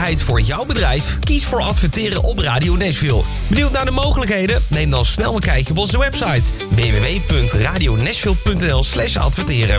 zichtbaarheid voor jouw bedrijf? Kies voor adverteren op Radio Nashville. Benieuwd naar de mogelijkheden? Neem dan snel een kijkje op onze website www.radionashville.nl/adverteren.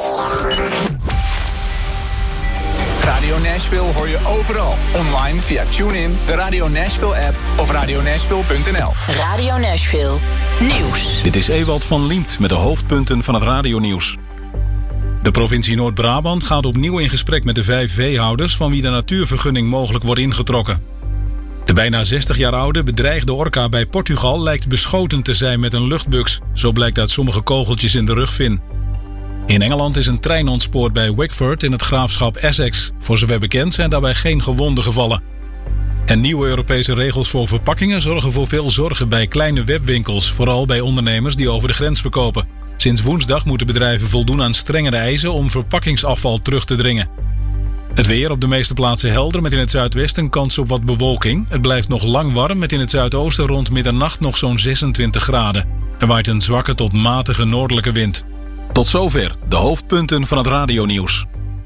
Radio Nashville hoor je overal. Online via TuneIn, de Radio Nashville app of radionashville.nl. Radio Nashville Nieuws. Dit is Ewald van Liemt met de hoofdpunten van het radionieuws. De provincie Noord-Brabant gaat opnieuw in gesprek met de 5 veehouders van wie de natuurvergunning mogelijk wordt ingetrokken. De bijna 60 jaar oude bedreigde orka bij Portugal lijkt beschoten te zijn met een luchtbuks. Zo blijkt uit sommige kogeltjes in de rugvin. In Engeland is een trein ontspoord bij Wickford in het graafschap Essex. Voor zover bekend zijn daarbij geen gewonden gevallen. En nieuwe Europese regels voor verpakkingen zorgen voor veel zorgen bij kleine webwinkels, vooral bij ondernemers die over de grens verkopen. Sinds woensdag moeten bedrijven voldoen aan strengere eisen om verpakkingsafval terug te dringen. Het weer op de meeste plaatsen helder met in het zuidwesten kans op wat bewolking. Het blijft nog lang warm met in het zuidoosten rond middernacht nog zo'n 26 graden. Er waait een zwakke tot matige noordelijke wind. Tot zover de hoofdpunten van het radionieuws.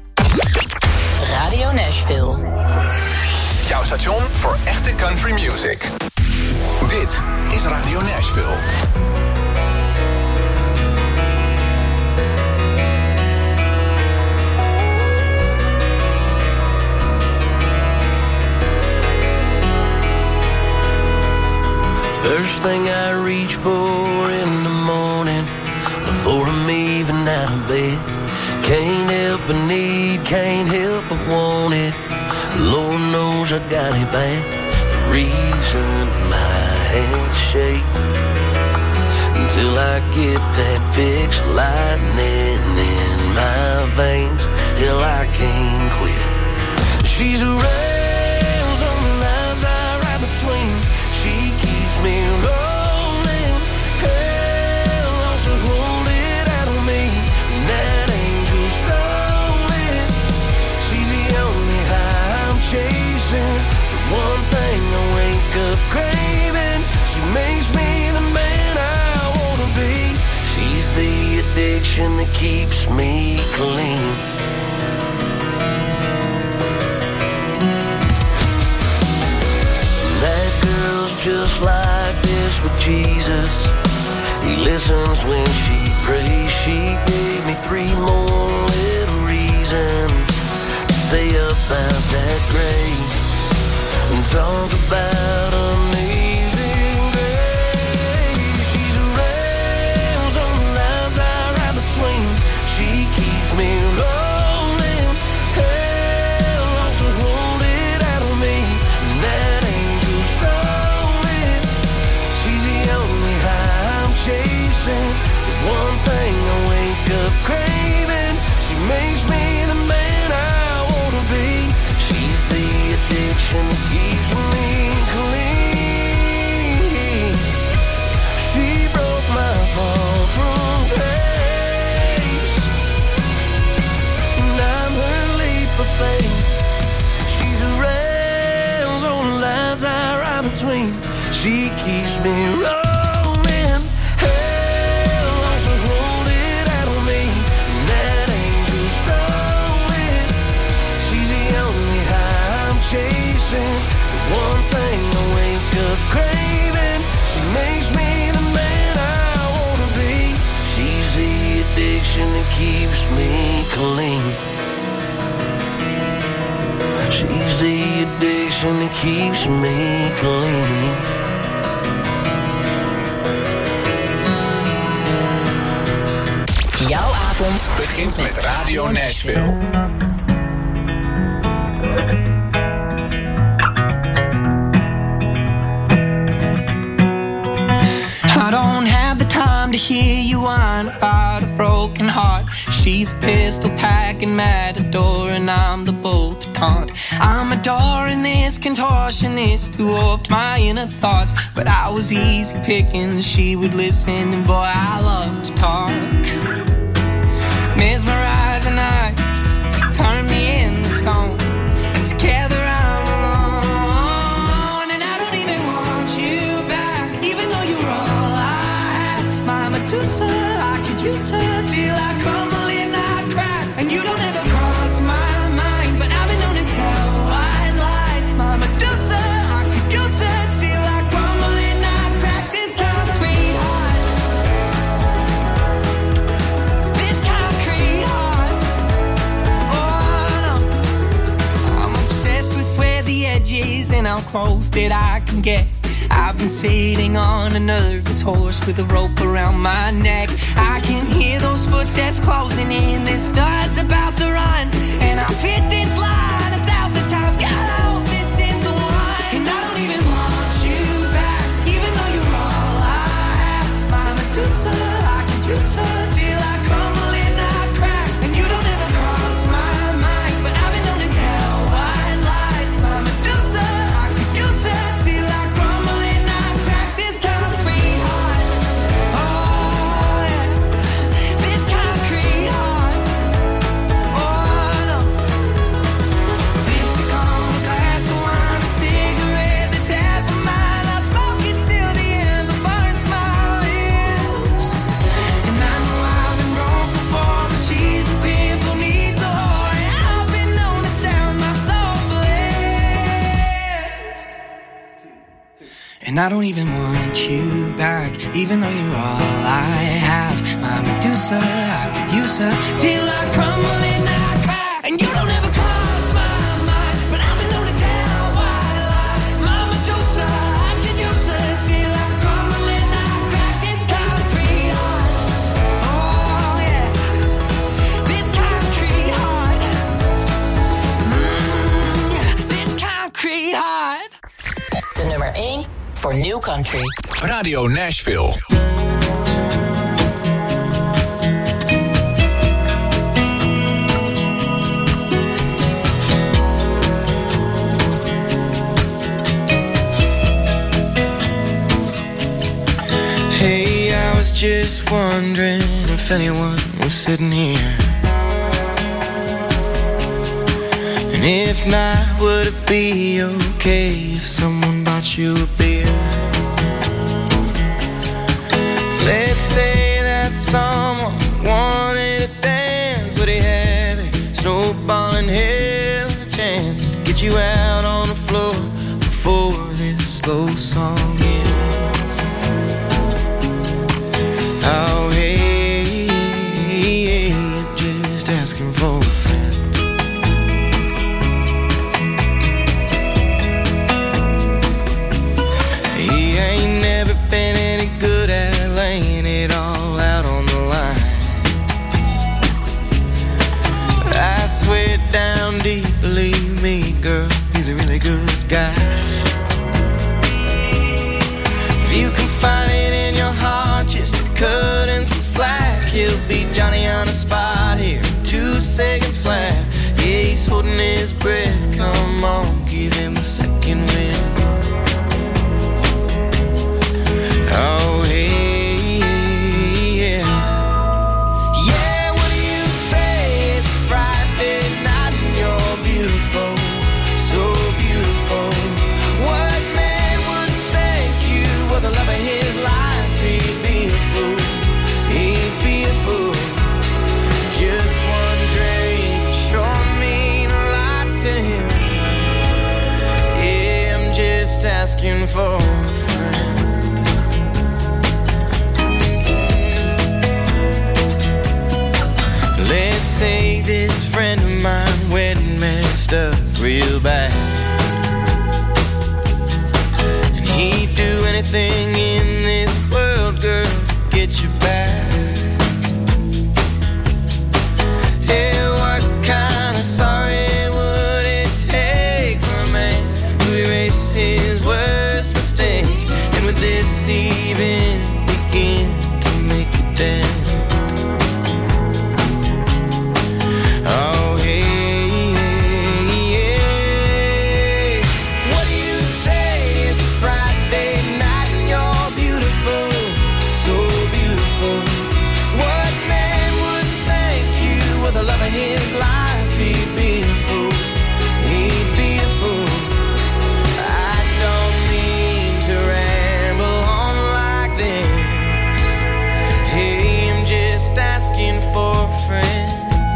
Radio Nashville. Jouw station voor echte country music. Dit is Radio Nashville. First thing I reach for in the morning, before I'm even out of bed. Can't help but need, can't help but want it. Lord knows I got it bad. The reason my hands shake until I get that fix, lightning in my veins. Hell, I can't quit. She's a rails on the lines I ride between. She keeps me rolling. Hell, wants to hold it out on me. And that angel stolen. She's the only high I'm chasing. The one thing I wake up craving. She makes me the man I wanna be. She's the addiction that keeps me clean. That girl's just like this with Jesus. He listens when she prays. She gave me 3 more little reasons to stay up out that grave and talk about amazing grace. She's a rails on the lines I ride between. She keeps me rolling. Hell, wants to hold it out on me. And that angel stolen. She's the only high I'm chasing. The one thing I wake up craving. She makes me the man I wanna be. She's the addiction that keeps me clean. She broke my fall from grace, and I'm her leap of faith. She's a rails on the lines I ride between. She keeps me rolling. Hell, wants to hold it out on me. And that angel stolen. She's the only high I'm chasing. The one thing I wake up craving. She makes me the man I wanna be. She's the addiction that keeps me clean. She's the addiction that keeps me clean. Jouw avond Begint met Radio Nashville. I don't have the time to hear you whine about a broken heart. She's a pistol packing matador and I'm the bolt to taunt. I'm adoring this contortionist who warped my inner thoughts. But I was easy picking, she would listen, and boy, I love to talk. Mesmerizing eyes turn me into stone. Together I'm alone, and I don't even want you back, even though you're all I have. My Medusa, I could use her till I crumble and I crack. And you don't ever cross my mind, but I've been known to tell white lies. how close that I can get. I've been sitting on a nervous horse with a rope around my neck. I can hear those footsteps closing in, this start's about to run, and I've hit this line 1,000 times. God, I hope this is the one. And I don't even want you back, even though you're all I have. My Medusa, I could use her till I crumble and I crack. And you don't ever cross my mind, but I've been known to tell white lies. My Medusa, I could use her till I crumble and I crack. This concrete heart, oh yeah, this concrete heart, oh no. Lipstick on a glass of wine, a cigarette that's half a mile. I smoke it till the ember burns my lips. And I know I've been wrong before, but she's a pimple needs a whore, and I've been known to sound my soul bliss. And I don't even want you back, even though you're all I have. My Medusa, I could use her till I crumble and I crack. And you don't ever cross my mind, but I've been known to tell white lies. My Medusa, I could use her till I crumble and I crack. This concrete heart, oh yeah, this concrete heart, yeah, this concrete heart. De nummer 1 voor New Country. Radio Nashville. Hey, I was just wondering if anyone was sitting here. And if not, would it be okay if someone bought you a beer? Let's say that someone wanted to dance. Would he have it? Snowballing hell, a chance to get you out on the floor before this slow song ends. Oh, hey, I'm just asking for a friend. He ain't never been any good at laying it all out on the line. But I swear down deep, believe me, girl, he's a really good guy. If you can find it in your heart just to cut and some slack, he'll be Johnny on the spot here in 2 seconds flat. Yeah, he's holding his breath, come on, give him a second wind. Oh, hey, yeah. Yeah, what do you say? It's Friday night and you're beautiful, so beautiful. What man would thank you for the love of his life? He'd be a fool, he'd be a fool. Just one drink sure mean a lot to him. Yeah, I'm just asking for a friend. Let's say this friend of mine went and messed up real bad, and he'd do anything in this world, girl, to get you back. Yeah, what kind of sorry would it take for a man to erase his worst mistake? And would this even begin to make a dent? Oh, hey, hey, what do you say? It's Friday night and you're beautiful, so beautiful. What man would thank you with the love of his life? He'd be a fool, he'd be a fool. I don't mean to ramble on like this. Hey, I'm just asking for a friend.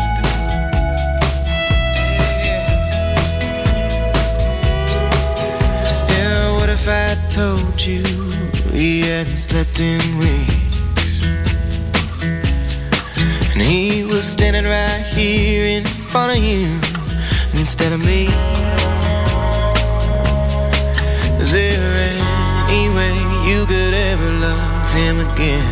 If I told you he hadn't slept in weeks, and he was standing right here in front of you instead of me, never love him again.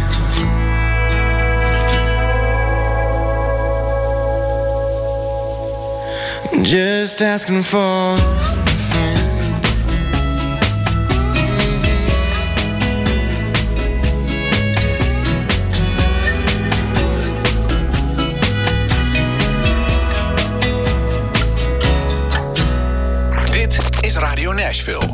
Just asking for a friend. Dit is Radio Nashville.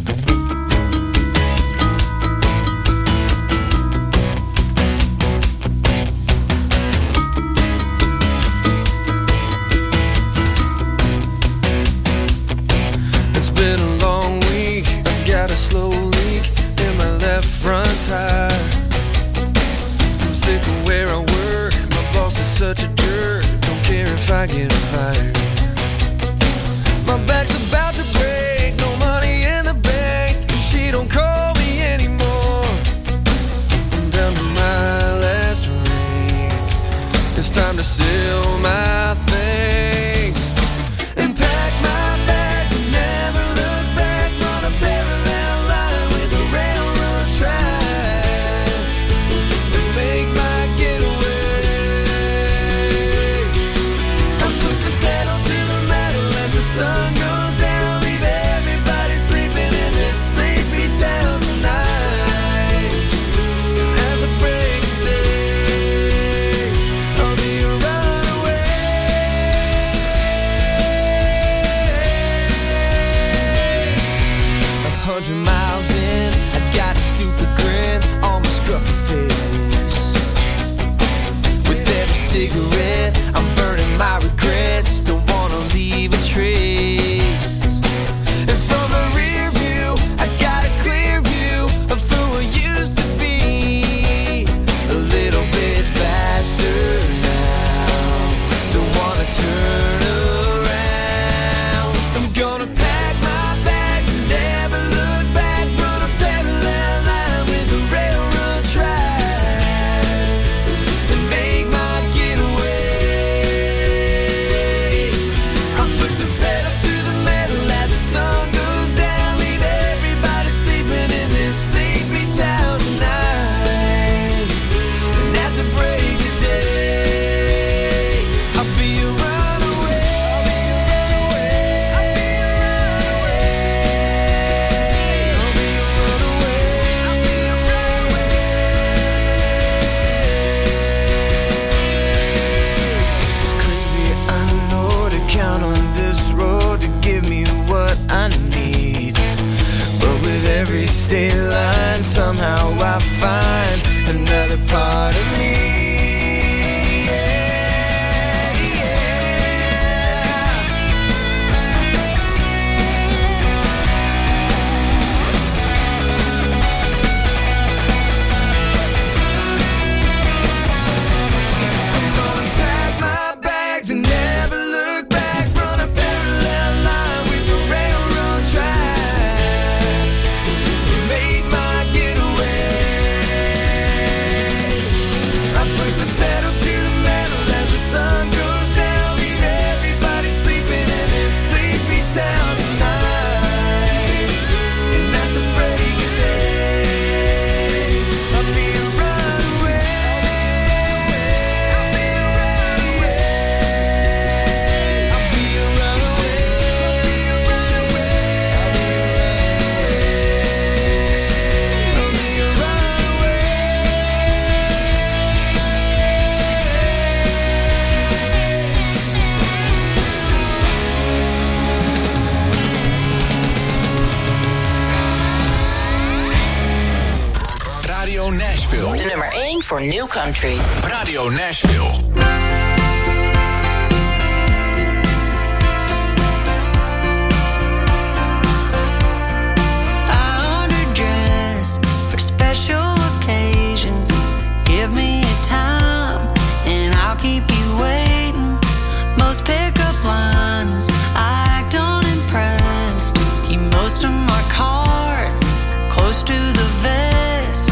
Been a long week, I've got a slow leak in my left front tire. I'm sick of where I work, my boss is such a jerk, don't care if I get fired. My back's about to break, no money in the bank, and she don't call me anymore. I'm down to my last drink, it's time to sell my things and pack my bags and never look back. Run a parallel line with the railroad tracks and make my getaway. I put the pedal to the metal as the sun goes down. Leave everybody sleeping in this sleepy town tonight. And at the break of day, I'll be a runaway. 100 miles in, I got a stupid grin on my scruffy face. With every cigarette, I'm burning my regrets. Don't wanna leave a trace. And from a rear view, I got a clear view of who I used to be. A little bit faster now. Don't wanna turn around. I'm gonna pack my bags and never look back. Run a parallel line with the railroad tracks and make my getaway. I put the pedal to the metal as the sun goes down. Leave everybody sleeping in this sleepy town tonight. And at the break of day, I'll be a runaway. I'll be a runaway. I'll be a runaway. I'll be a runaway. It's crazy, I know, to count on this road to give me what I need. But with every state line, somehow I find another part of me. I'm gonna pack my bags and never look back. Run a parallel line with the railroad tracks. Make my getaway. I put the pedal to the metal as the sun goes down. Leave everybody sleeping in this sleepy town tonight. And at the break of day, I'll be a runaway. I'll be a runaway. I'll be a runaway. I'll be a runaway. I'll be a runaway. Radio Nashville. De nummer 1 voor New Country. Radio Nashville. I underdress for special occasions. Give me a time and I'll keep you waiting. Most pickup lines I don't impress. Keep most of my cards close to the vest.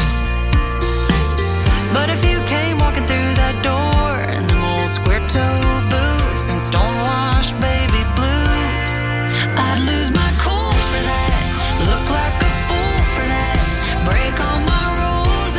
But if you came walking through that door in them old square toe boots and stonewashed baby blues, I'd lose my cool for that. Look like a fool for that. Break all my rules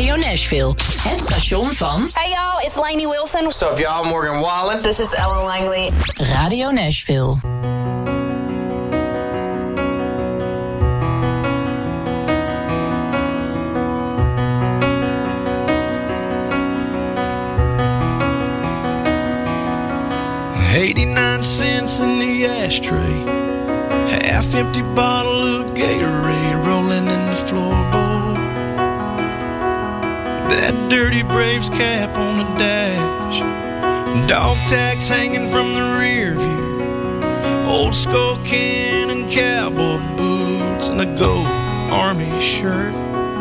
Radio Nashville. Het station van... Hey y'all, it's Lainey Wilson. What's up y'all, Morgan Wallen. This is Ellen Langley. Radio Nashville. $0.89 in the ashtray, half-empty bottle of Gatorade rolling in the floorboard. That dirty Braves cap on the dash, dog tags hanging from the rear view, old skull can and cowboy boots, and a gold army shirt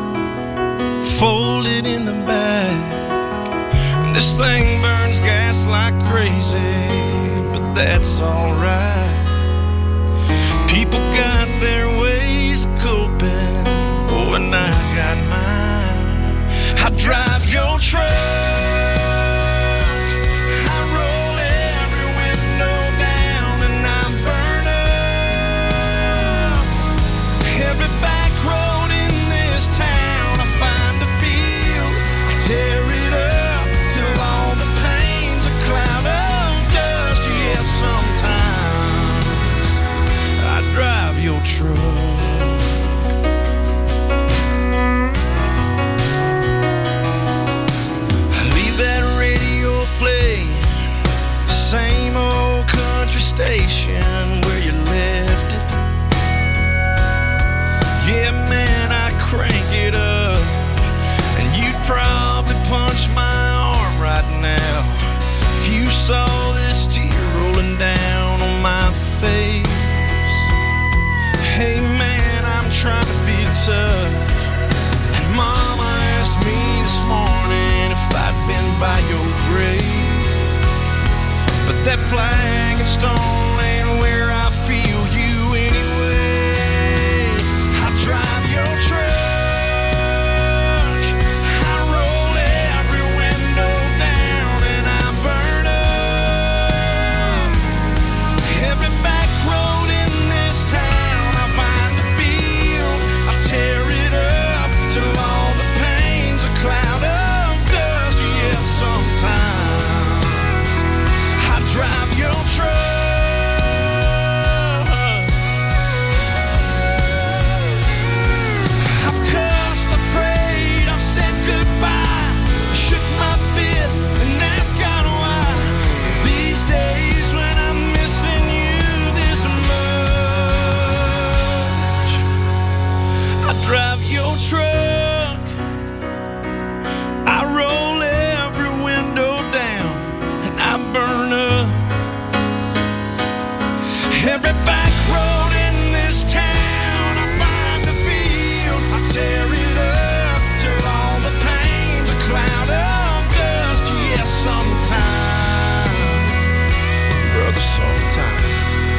folded in the back. This thing burns gas like crazy, but that's alright. People got their ways of coping, oh, and I got mine. I drive your truck, I roll every window down, and I burn up every back road in this town. I find a field, I tear it up till all the pain's a cloud of dust. Yeah, sometimes I drive your truck. I leave that radio playing, same old country station where you left it. Yeah, man, I crank it up, and you'd probably punch my arm right now if you saw this tear rolling down on my face. Hey man, I'm trying to be tough, and Mama asked me this morning if I'd been by your grave, but that flag and stone ain't where I feel you anyway. I drive your truck, drive your truck. I've cussed, I prayed, I've said goodbye, shook my fist and asked God why. These days when I'm missing you this much, I drive your truck, I roll every window down, and I burn up every back road in this town. I find a field, I tear it up till all the pain's a cloud of dust. Yeah, sometime, brother, sometime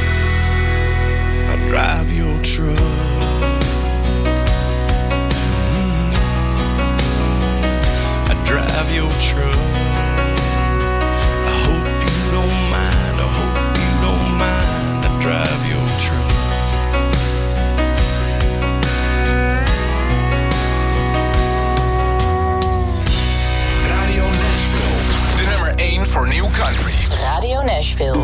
I drive your truck. I drive your truck. I hope you don't mind, I hope you don't mind. I drive your truck. Radio Nashville, de nummer 1 voor New Country. Radio Nashville.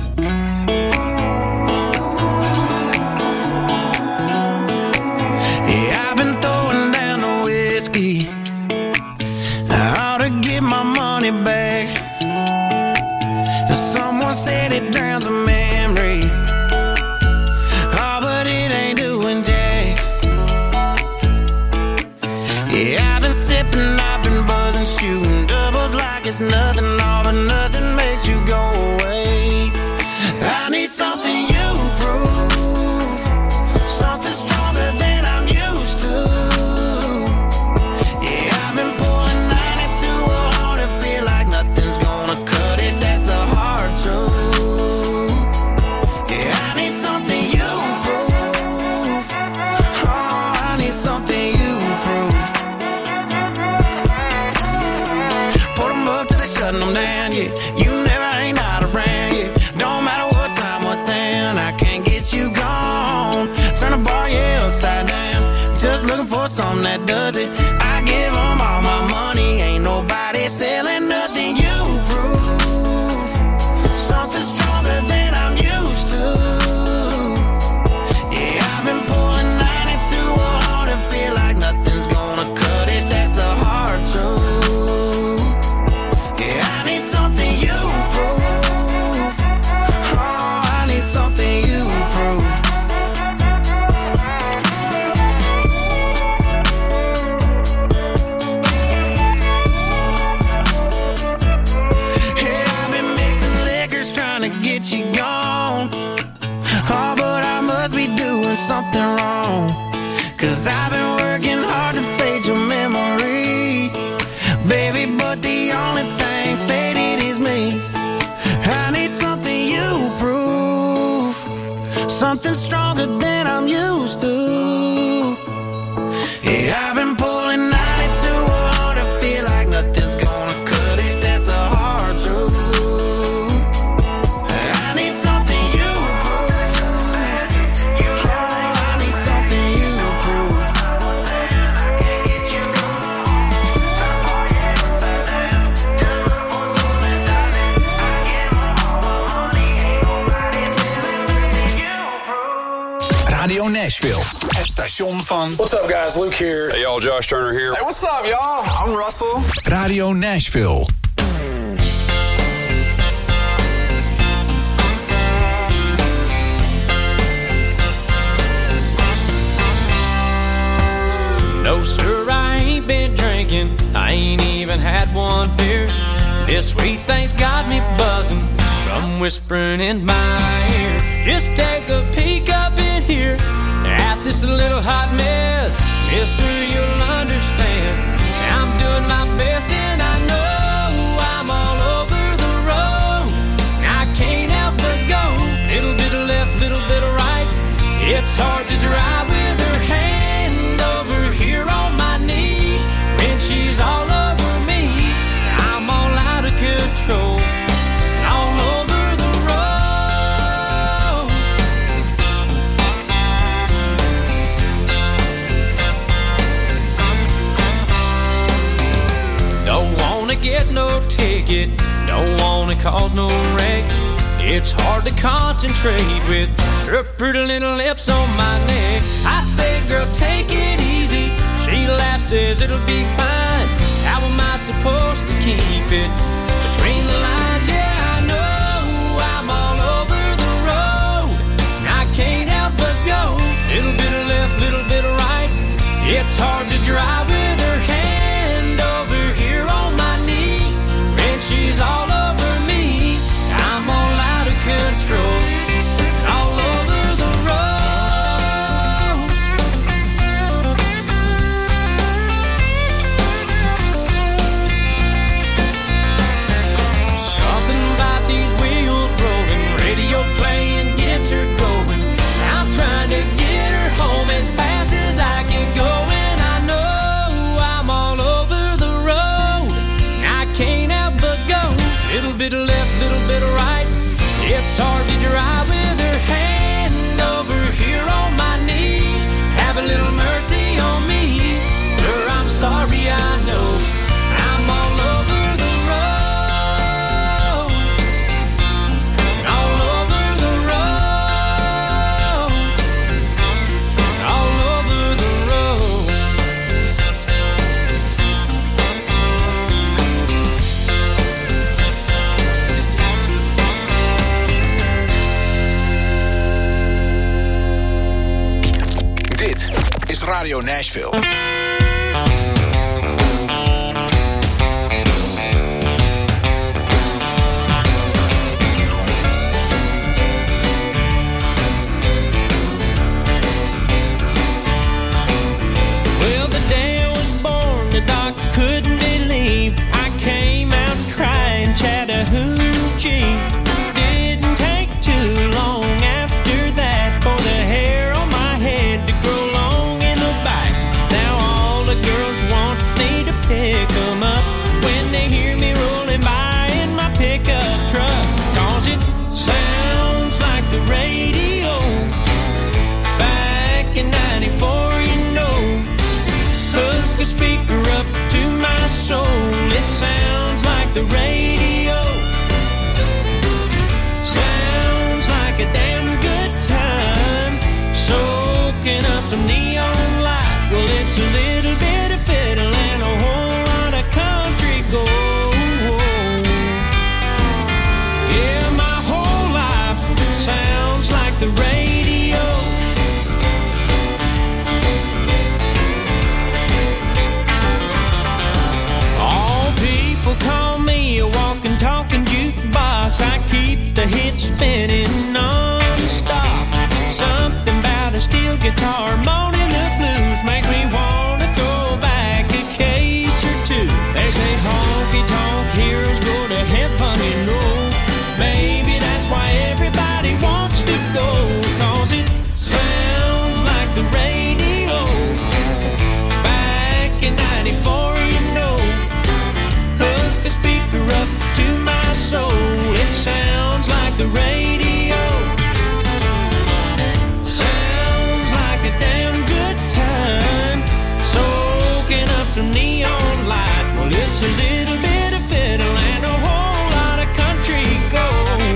Yeah, I've been throwing down the whiskey. I ought to get my money back. Someone said it drowns a memory. Oh, but it ain't doing jack. Yeah, I've been sipping, I've been buzzing, shooting doubles like it's nothing. All but nothing makes you go away. I need something you prove, something stronger than I'm used to. Yeah, I've been pulling 92 on and feel like nothing's gonna cut it. That's the hard truth. Yeah, I need something you prove. Oh, I need something you prove. Put them up till they shutting them down, yeah. You never ain't not around, yeah. Don't matter what time, what town, I can't get you gone. Turn the bar, yeah, upside down. Just looking for something that does it. I give them all my something wrong, 'cause I've been working hard to fade your memory, baby, but the only thing faded is me. I need something you prove, something stronger than I'm used to. Yeah, I've been pulling 90 to 100, feel like nothing's gonna cut it, that's a hard truth. I need something you prove, oh, I need something you prove. Radio Nashville, het station van... What's up, guys? Luke here. Hey, y'all. Josh Turner here. Hey, what's up, y'all? I'm Russell. Radio Nashville. No, sir, I ain't been drinking. I ain't even had one beer. This sweet thing's got me buzzing from whispering in my ear. Just take a peek up in here at this little hot mess. Mister, you'll understand. I'm doing my best and I know I'm all over the road. I can't help but go. Little bit of left, little bit of right. It's hard to drive with her hand over here on my knee. When she's all over me, I'm all out of control. All over the road. Don't wanna get no ticket, don't wanna cause no wreck. It's hard to concentrate with her pretty little lips on my neck. I say, girl, take it easy. She laughs, says it'll be fine. How am I supposed to keep it between the lines? Yeah, I know I'm all over the road. I can't help but go. Little bit of left, little bit of right. It's hard to drive with her hand over here on my knee. When she's all over me, I'm all out of control. All over the road. Something about these wheels rolling, radio playing gets her going. I'm trying to get her home as fast as I can go, and I know I'm all over the road. I can't help but go. Little bit of left, little bit of right. It's hard to drive with her hand over here on my knee. Have a little mercy on me, sir, I'm sorry, I know I'm all over the road. All over the road. All over the road. Dit is Radio Nashville. Well, the day I was born, the doc couldn't believe I came out crying Chattahoochee. Didn't take too long after that for the hair on my head to grow long in the back. Now all the girls want me to pick them up when they hear me rolling by in my pickup truck. 'Cause it sounds like the radio back in 94, you know. Hook a speaker up to my soul. It sounds like the radio. Sounds like a damn good time. Soaking up some neon light. Well, it's a little bit of fiddle and a whole lot of country gold. Yeah, my whole life sounds like the radio. All people call me a walking, talking jukebox. I keep the hits spinning non-stop. Something about a steel guitar guitar, moaning the blues makes me wanna throw back a case or two. They say honky-tonk heroes go to heaven, you know. Maybe that's why everybody wants to go, 'cause it sounds like the radio back in 94, you know. Hook a speaker up to my soul, it sounds like the radio. Sounds like a damn good time, soaking up some neon light. Well, it's a little bit of fiddle and a whole lot of country gold.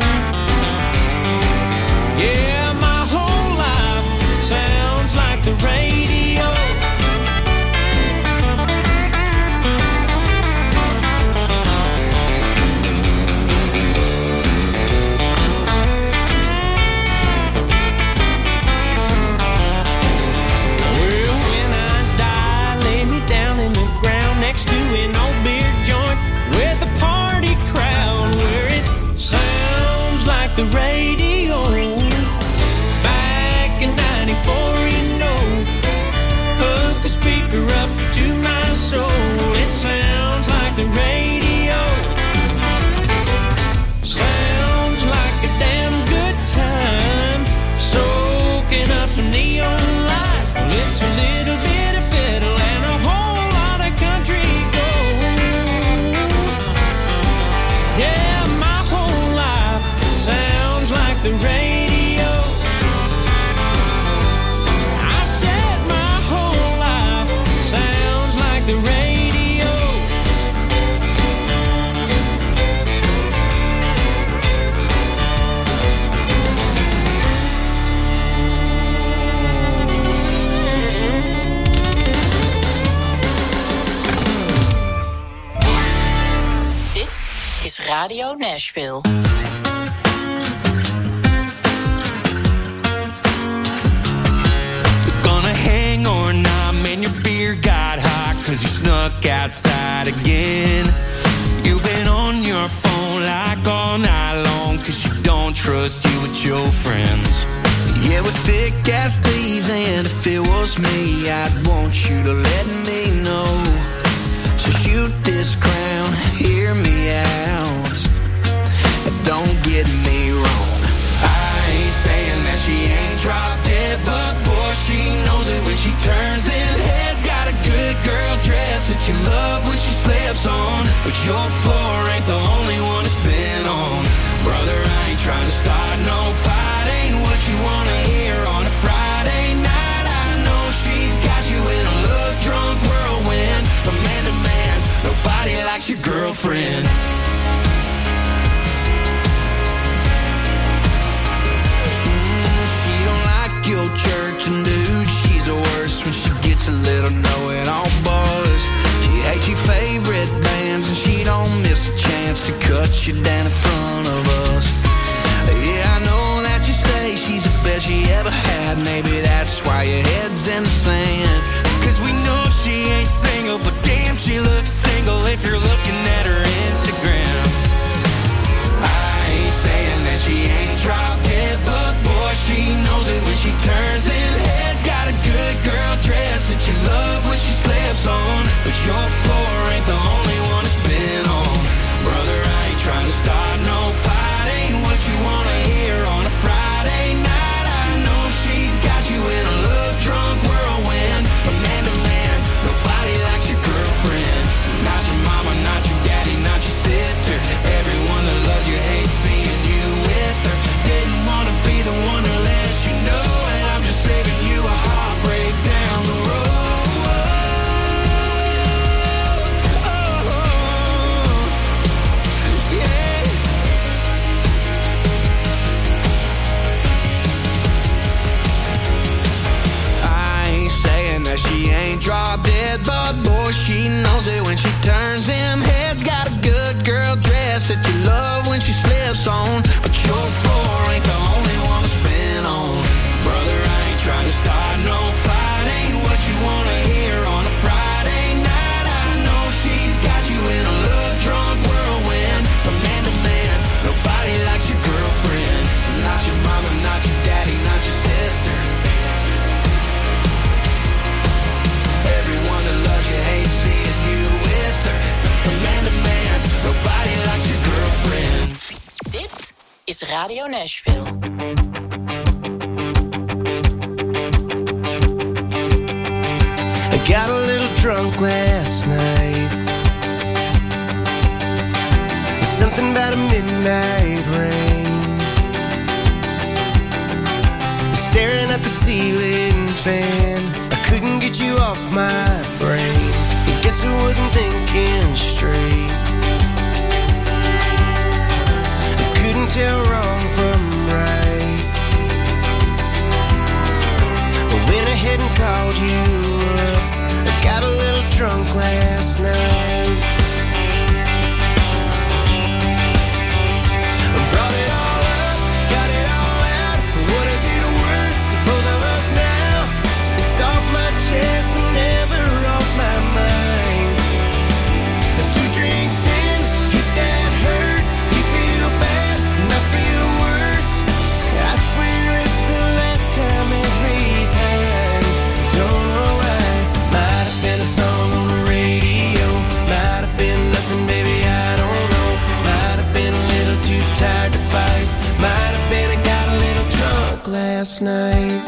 Yeah, my whole life sounds like the radio. Well, when I die, lay me down in the ground next to an old beer joint with a party crowd where it sounds like the radio. Back in 94, you know. Hook a speaker up to my soul, it sounds like the radio. Sounds like a damn good time, soaking up some neon light. Well, it's a little bit of fiddle and a whole lot of country gold. Yeah, my whole life sounds like the radio. I said my whole life sounds like the radio. Dit is Radio Nashville. Gonna hang or not, man, your beer got hot 'cause you snuck outside again. You've been on your phone like all night long 'cause you don't trust you with your friends. Yeah, with thick ass leaves, and if it was me, I'd want you to let me know. So shoot this crown, hear me out, don't get me wrong. I ain't saying that she ain't drop dead, but boy, she knows it when she turns them heads. Got a good girl dress that you love when she slips on, but your floor ain't the only one it's been on. Brother, I ain't trying to start no fight, ain't what you wanna hear on a Friday night. I know she's got you in a love-drunk whirlwind, but man to man, nobody likes your girlfriend. She don't like your church, and dude, she's the worst when she gets a little know-it-all buzz. She hates your favorite bands, and she don't miss a chance to cut you down in front of us. Yeah, I know that you say she's the best she ever had. Maybe that's why your head's in the sand. 'Cause we know she ain't single, but damn, she looks single if you're looking at her Instagram. I ain't saying that she ain't drop dead, but boy, she knows it when she turns them heads. Got a good girl dress that you love when she slips on, but your floor ain't the only one it's been on. Brother, I ain't trying to start no fight, ain't what you wanna hear on a Friday night. I know she's got you in a love-drunk whirlwind, but man to man, nobody likes your girlfriend. Not your mama, not your daddy, not your sister. Everyone that loves you hates seeing you with her. Didn't wanna be the one to let you know, and I'm just saving you a heartbreak down the road. Oh, yeah. I ain't saying that she ain't drop dead, but boy, she knows it when she turns them heads. Got a good girl dress that you love when she slips on, but your floor ain't the only one it's been on. Brother, I ain't trying to start no fight, ain't what you wanna hear on a Friday night. I know she's got you in a love-drunk whirlwind, but man to man, nobody likes your girlfriend. Not your mama, not your daddy, not your sister. is Radio Nashville. I got a little drunk last night. Something about a midnight rain, staring at the ceiling fan. I couldn't get you off my brain. I guess I wasn't thinking straight. I couldn't tell wrong from right. I went ahead and called you up. I got a little drunk last night. I brought it all up, got it all out. What is it worth to both of us now? It's off my chest but never off my mind. And 2 drinks in, hit that hurt. You feel bad and I feel worse. I swear it's the last time every time. Don't know why. Might have been a song on the radio. Might have been nothing, baby, I don't know. Might have been a little too tired to fight. Might have been I got a little drunk last night.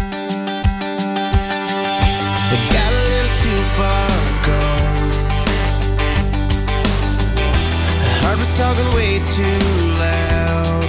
I got a little too far gone. The heart was talking way too loud.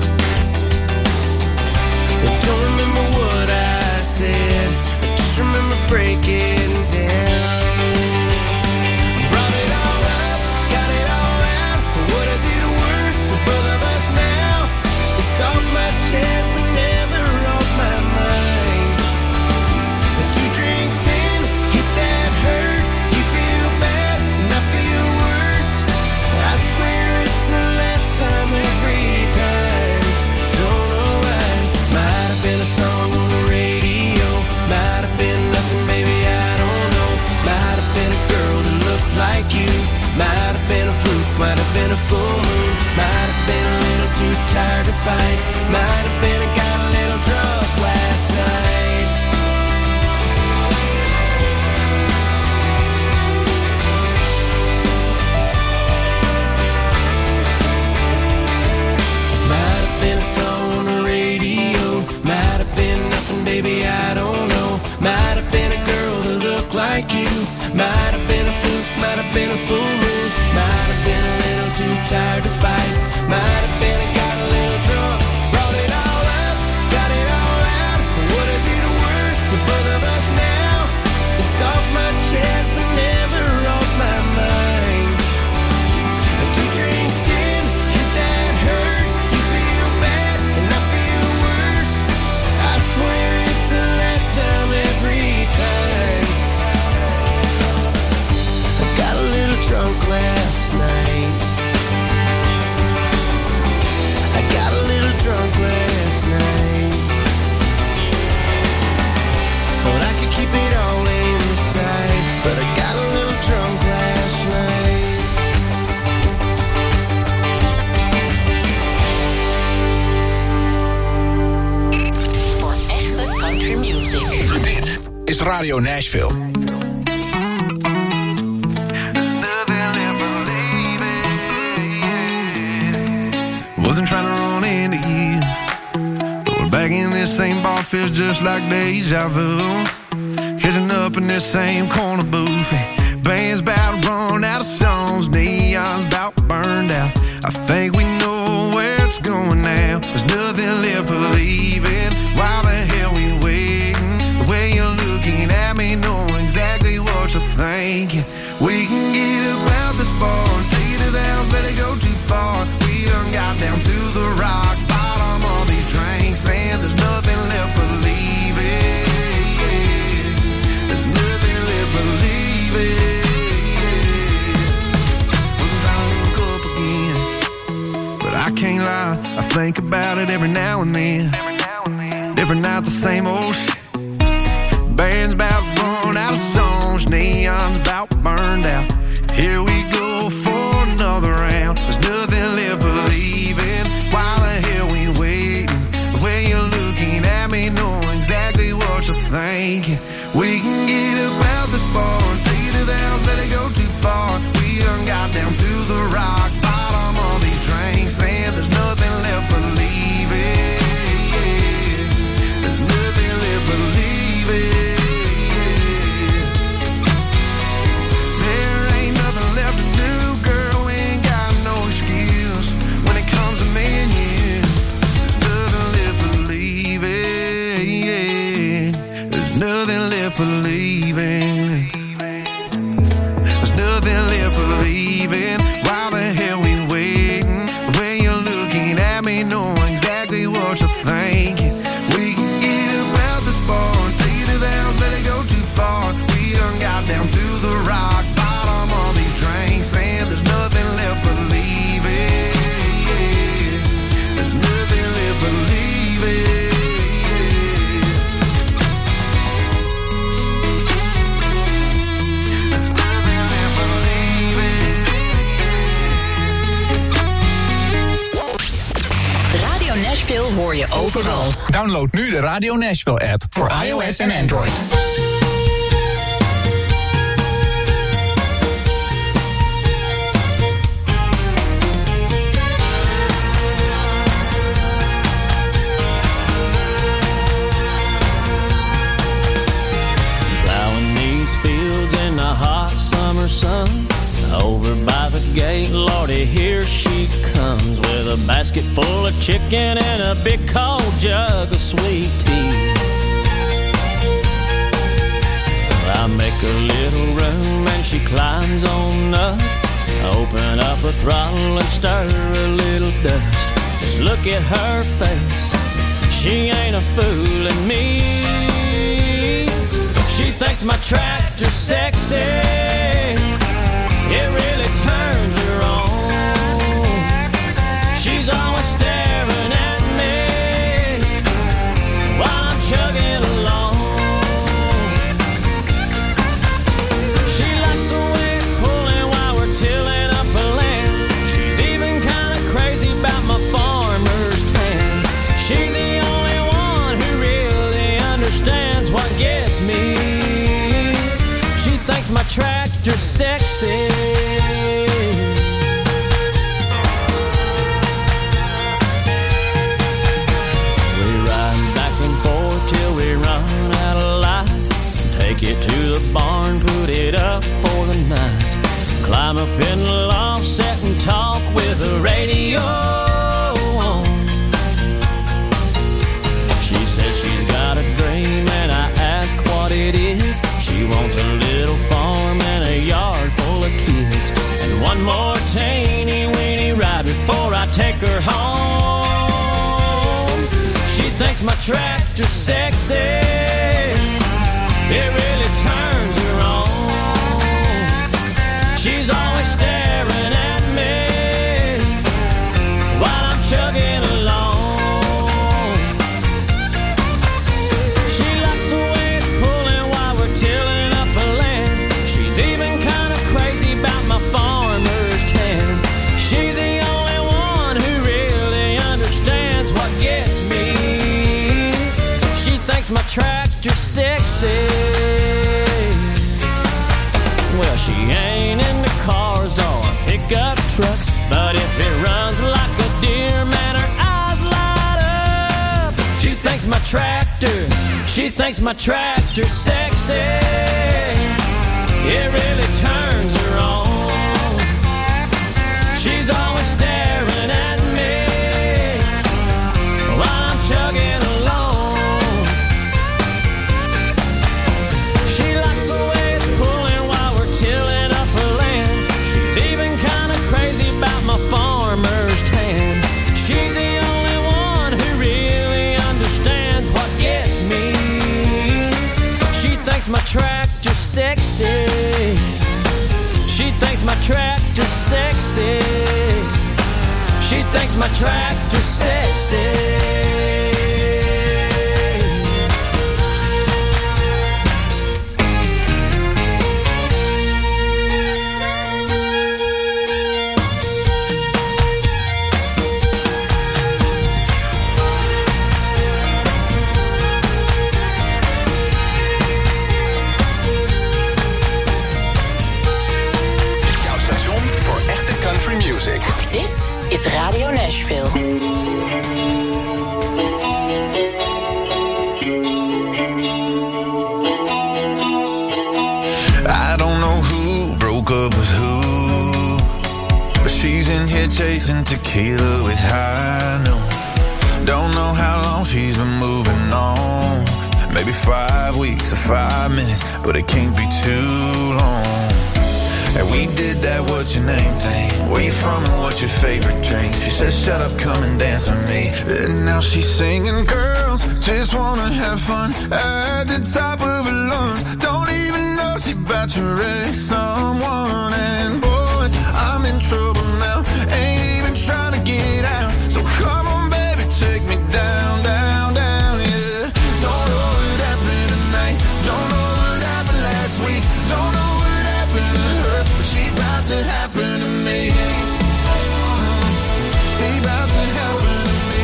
I don't remember what I said. I just remember breaking down. I brought it all up, got it all out. What is it worth to both of us now? It's off my chest but never off my mind. The 2 drinks in, hit that hurt. You feel bad and I feel worse. I swear it's the last time every time. Don't know why. Might have been a song on the radio. Might have been nothing, baby, I don't know. Might have been a girl that looked like you. Might have been a fluke, might have been a full moon. Might have been a little too tired to fight. Might have been I got a little drunk last night. Might have been a song on the radio. Might have been nothing, baby, I don't know. Might have been a girl that looked like you. Might have been a fluke, might have been a full moon. Might have been a little too tired to fight. Might have been I got a little drunk. Brought it all up, got it all out. What is it worth to both of us now? It's off my chest but never off my mind. 2 drinks in, hit that hurt. You feel bad and I feel worse. I swear it's the last time every time. I got a little drunk last night. I got a little drunk last night. Thought I could keep it all inside, but I got a little drunk last night. Voor echte country music. Dit is Radio Nashville. Wasn't trying to run into you, but we're back in this same bar, feels just like deja vu. Catching up in this same corner booth. Band's about to run out of songs, neon's about burned out. I think we know where it's going now. There's nothing left for leaving. Why the hell we waiting? The way you're looking at me, know exactly what you're thinking. We can get about this bar and take it to the house, let it go too far. We done got down to the rock bottom of these drinks, and there's nothing left but leaving. There's nothing left but leaving. Wasn't trying to look up again, but I can't lie, I think about it every now and then. Every night the same old shit. Band's about to run out of songs, neon's about burned out. Here we go for another round. There's nothing left but leaving. Why the hell we waiting? The way you're looking at me, know exactly what you're thinking. We can get about this bar and take it to the house, let it go too far. We done got down to the rock bottom of these drinks, and there's nothing left but nothing left believing. There's nothing left believing. Why the hell we waiting? The way you're looking at me, know exactly what you're thinking. We can get about this bar, take it to the house, let it go too far. We done got down to the rock bottom of these drinks, and there's nothing left believing. There's nothing left believing. Radio Nashville hoor je overal. Download nu de Radio Nashville app voor iOS en Android. Plowing these fields in the hot summer sun. Over by the gate, Lordy, here she comes with a basket full of chicken and a big cold jug of sweet tea. I make a little room and she climbs on up. Open up her throttle and stir a little dust. Just look at her face, she ain't a fooling me. She thinks my tractor's sexy. It really turns her on. She's always staring at me while I'm chugging along. She likes the way it's pulling while we're tilling up a land. She's even kind of crazy about my farmer's tan. She's the only one who really understands what gets me. She thinks my tractor's sexy. Take it to the barn, put it up for the night. Climb up in the loft, sit and talk with the radio on. She says she's got a dream and I ask what it is. She wants a little farm and a yard full of kids. And one more teeny weeny ride before I take her home. She thinks my tractor's sexy. It really turns her on. She's always staring at me while I'm chugging along. She likes the way it's pulling while we're tilling up a land. She's even kind of crazy about my farmer's tan. She's the only one who really understands what gets me. She thinks my tractor's sexy. Well, she ain't into cars or pickup trucks, but if it runs like a deer, man, her eyes light up. She thinks my tractor's sexy. It really turns her on. She's always staring at me while I'm chugging along. She likes the way it's pulling while we're tilling up her land. She's even kind of crazy about my farmer's tan. She's the only one who really understands what gets me. She thinks my tractor's sexy. She thinks my tractor's sexy. She thinks my tractor's sexy. Music. Dit is Radio Nashville. I don't know who broke up with who, but she's in here chasing tequila with high noon. Don't know how long she's been moving on. Maybe 5 weeks or 5 minutes, but it can't be too long. And we did that what's your name thing. Where you from and what's your favorite drink? She said shut up, come and dance with me. And now she's singing, girls just wanna have fun at the top of her lungs. Don't even know she about to wreck someone. And boys, I'm in trouble now, ain't even trying to get out. So come on baby, take me down, down, down, yeah. Don't know what happened tonight, don't know what happened last week, don't know what happened to her, but she about to happen to me. She about to happen to me.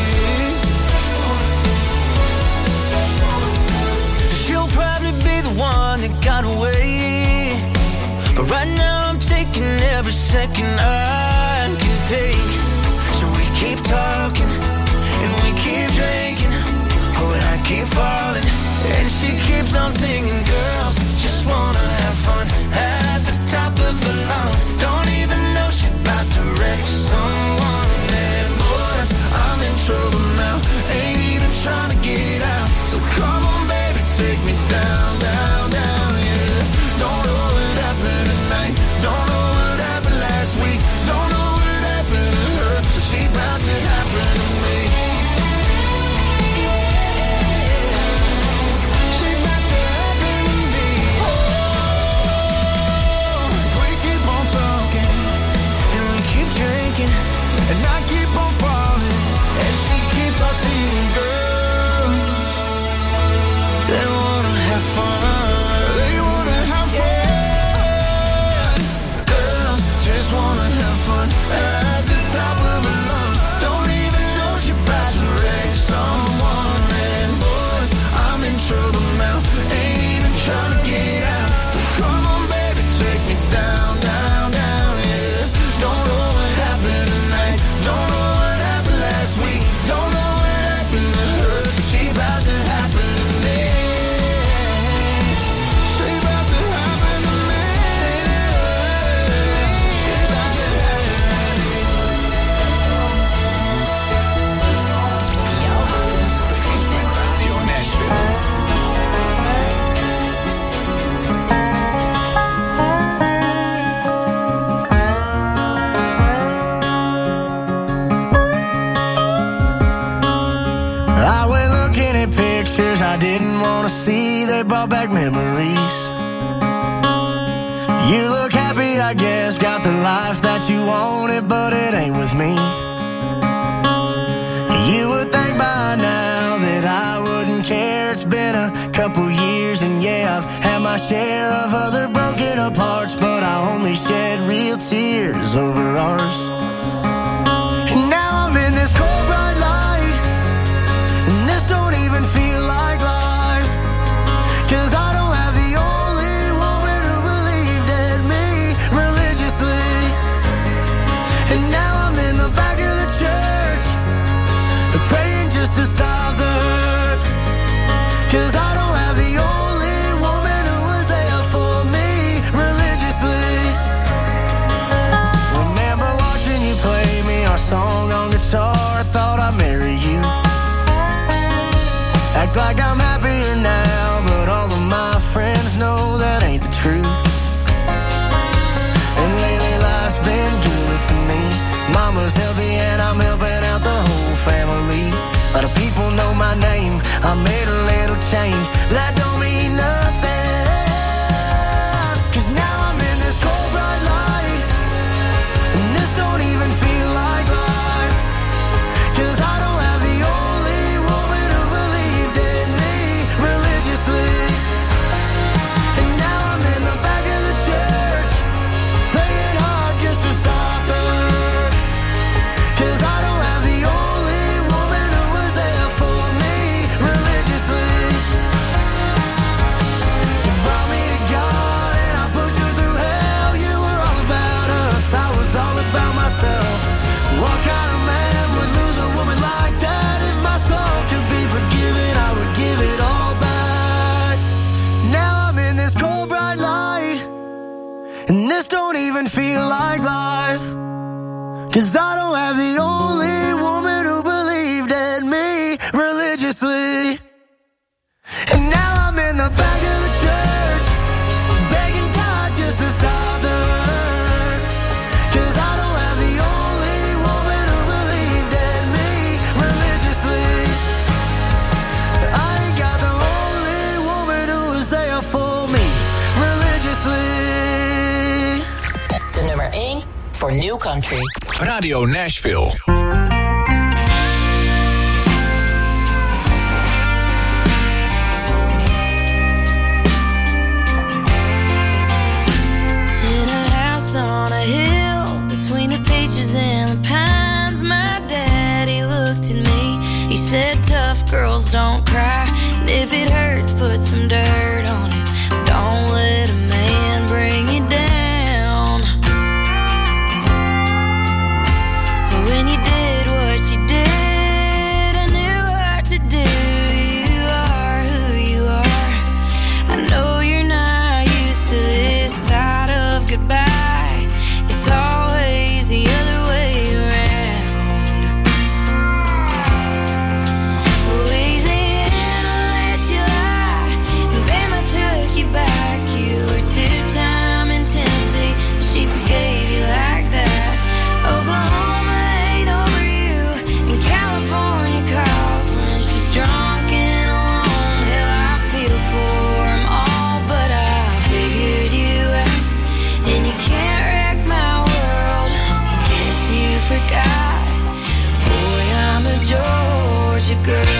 She'll probably be the one that got away, but right now I'm taking every second I can take. So we keep talking and we keep drinking, oh, and I keep falling, and she keeps on singing. Girls just wanna have fun at the top of her lungs. Don't even know she about to wreck someone. And boys, I'm in trouble now, ain't even trying to get out. So come on baby, take me down, down, down, yeah. Don't know what happened tonight, don't know what happened last week, don't know what happened to her, but she about to happen to me. She about to happen to me. Oh, we keep on talking and we keep drinking, and I keep on falling, and she keeps on seeing. Girls, they wanna have fun, they wanna have fun. Girls just wanna have fun at the top of her lungs. Don't even know she about to wreck someone. And boys, I'm in trouble now, ain't even trying to get out. So come on baby, take me down, down, down, yeah. Don't know what happened tonight, don't know what happened last week, don't know what happened to her, but she about to happen to me. She about to happen to me. She about to happen to me. Jouw avond begint met Radio Nashville. I went looking at pictures I didn't want to see. They brought back memories. You look happy, I guess. Got the life that you wanted, but it ain't with me. You would think by now that I wouldn't care. It's been a couple years, and yeah, I've had my share of other broken apart, but I only shed real tears over ours. And now I'm in this cold bright light, and this don't even feel like life, 'cause I don't have the only woman who believed in me religiously. And now I'm in the back of the church, praying just to stop the hurt, 'cause I don't have the only woman who was there for me religiously. Remember watching you play me our song on guitar, I thought I'd marry you. Act like I'm happier now, but all of my friends know that ain't the truth. And lately life's been good to me. Mama's healthy and I'm helping out the whole family. A lot of people know my name, I made a little change, but that don't mean nothing, 'cause now I'm in this cold bright light, and this don't even feel like life, 'cause I don't have the only woman who believed in me religiously. And now I'm in the back of the church, praying hard just to stop the hurt, 'cause I don't have the only woman who was there for me religiously. You brought me to God and I put you through hell. You were all about us, I was all about myself. What kind of man would lose a woman like that? If my soul could be forgiven, I would give it all back. Now I'm in this cold bright light, and this don't even feel like life, 'cause I don't have the only woman who believed in me religiously. And now the back of the church, begging God just to stop the hurt. 'Cause I don't have the only woman who believed in me religiously. I ain't got the only woman who was there for me religiously. De nummer 1 voor New Country. Radio Nashville. In a house on a hill, between the peaches and the pines, my daddy looked at me. He said, tough girls don't cry, and if it hurts, put some dirt on it. Don't let a man bring you down. So when you did what you did, I knew what to do. You are who you are. I know you're not used to this side of goodbye. It's always the other way around. Louisiana let you lie, and Bama took you back. You were two-time in Tennessee, she forgave you like that. Oklahoma ain't over you, and California calls when she's drunk and alone. Hell, I feel for 'em all, but I figured you out, and you can't wreck my world. Guess you forgot, boy, I'm a Georgia girl.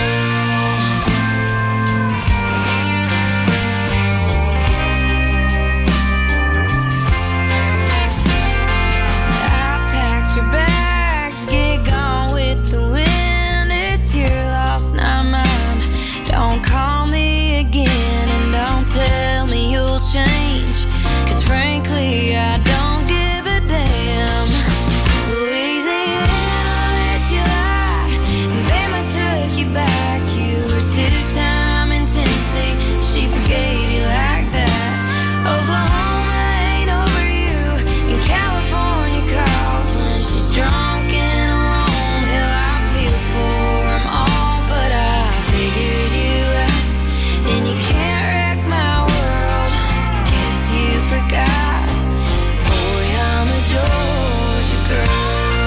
I packed your bags, get gone with the wind. It's your loss, not mine. Don't call me again, and don't tell me you'll change, 'cause frankly I don't give a damn. Louisiana let you lie, and Bama took you back. You were two-time in Tennessee, she forgave you like that. Oklahoma ain't over you, and California calls when she's drunk and alone. Hell, I feel for 'em all, but I figured you out, and you can't wreck my world. Guess you forgot, boy, I'm a Georgia girl.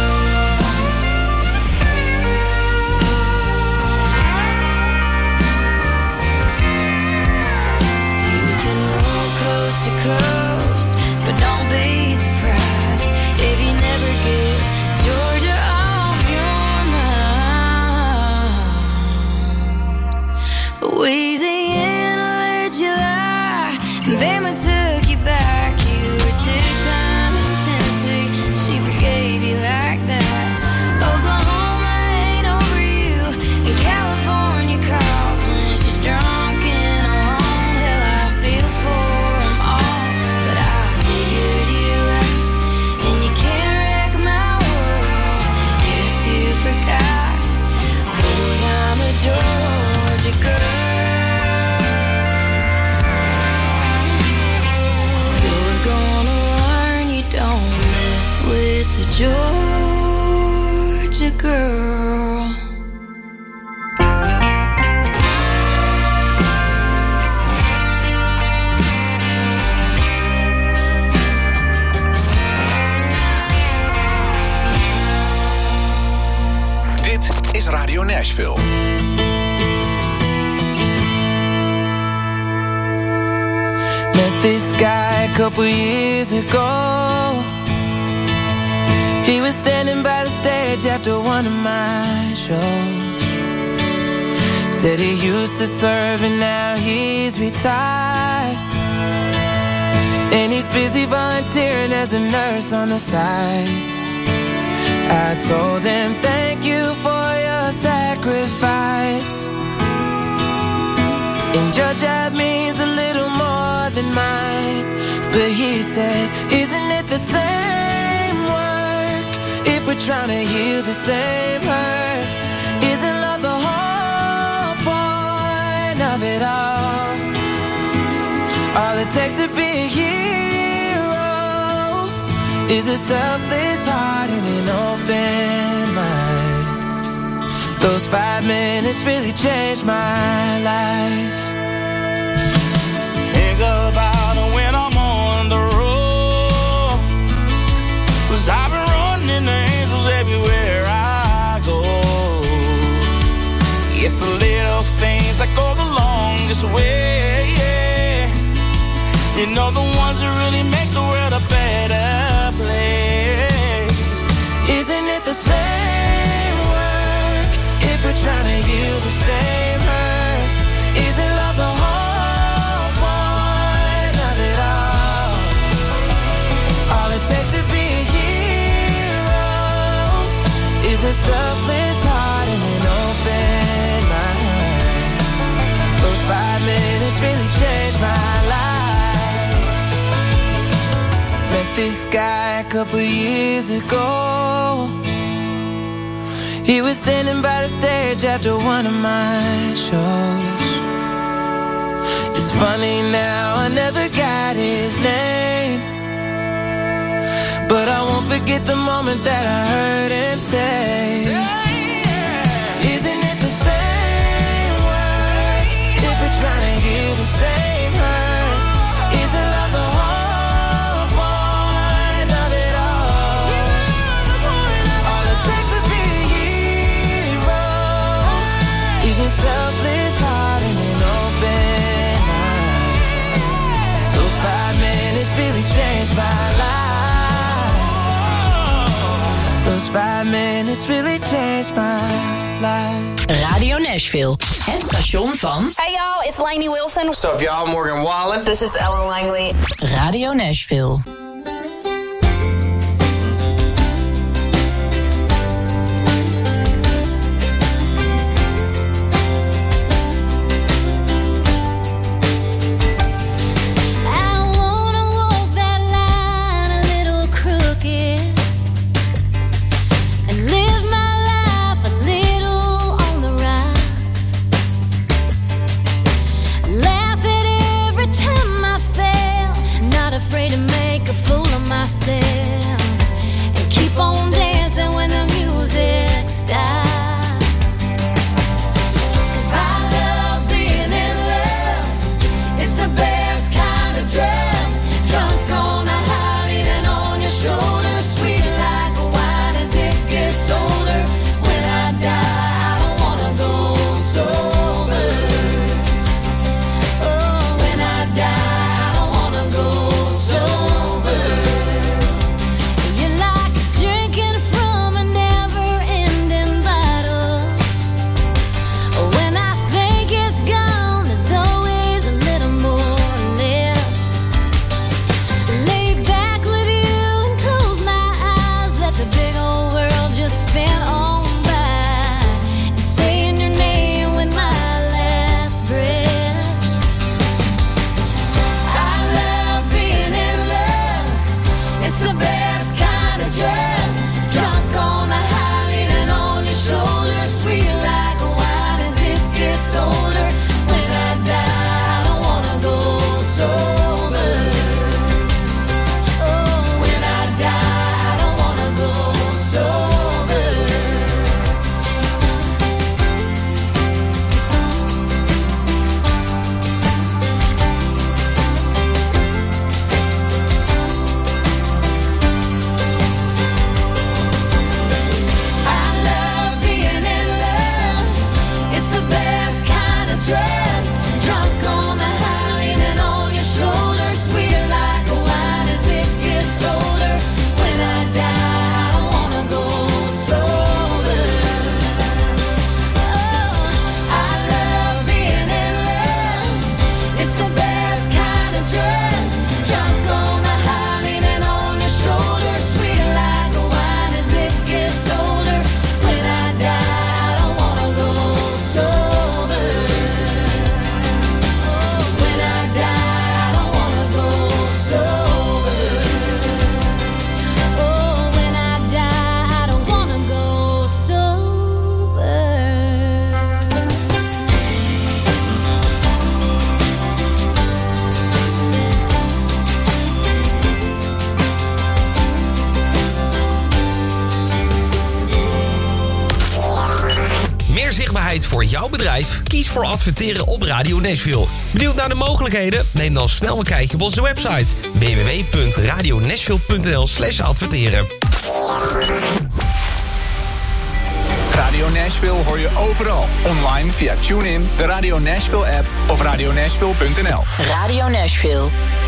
You can roll coast to coast, but don't be surprised if you never get Georgia off your mind. Louisiana let you lie, and Bama took you back. You were two-time in Tennessee, she forgave you like that. Oklahoma ain't over you, and California calls when she's drunk and alone. Hell, I feel for 'em all, but I figured you out, and you can't wreck my world. Guess you forgot, boy, I'm a Georgia girl. You're gonna learn you don't mess with a Georgia girl. Dit is Radio Nashville. Met this guy a couple years ago. He was standing by the stage after one of my shows. Said he used to serve and now he's retired, and he's busy volunteering as a nurse on the side. I told him, thank you for your sacrifice. And your job means a little more than mine. But he said, isn't it the same work if we're trying to heal the same hurt? Isn't love the whole point of it all? All it takes to be a hero is a selfless heart and an open mind. Those 5 minutes really changed my life. about when I'm on the road. 'Cause I've been running into angels everywhere I go. It's the little things that go the longest way, yeah. You know, the ones that really make the world a better place. Isn't it the same work if we're trying to heal the same hurt? Isn't love the whole point of it all? All it takes to be a hero is a selfless heart and an open mind. Those 5 minutes really changed my life. Met this guy a couple years ago. He was standing by the stage after one of my shows. It's funny now, I never got his name, but I won't forget the moment that I heard him say, isn't it the same word if we're trying to heal the same hurt? Isn't love the whole point of it all? All it takes to be a selfless heart and an open mind. Those 5 minutes really changed my life. Those 5 minutes really changed my life. Radio Nashville, het station van... Hey y'all, it's Lainey Wilson. What's up y'all, Morgan Wallen. This is Ellen Langley. Radio Nashville. Afraid to make a fool of myself and keep on dancing when the music stops. 'Cause I love being in love. It's the best kind of drug. Drunk on a high, leaning on your shoulder, sweet like a wine as it gets older. When I die, I don't wanna go sober. Oh, when I die, I don't wanna go sober. You're like drinking from a never-ending voor jouw bedrijf? Kies voor adverteren op Radio Nashville. Benieuwd naar de mogelijkheden? Neem dan snel een kijkje op onze website www.radionashville.nl/adverteren. Radio Nashville hoor je overal. Online via TuneIn, de Radio Nashville app of radionashville.nl. Radio Nashville.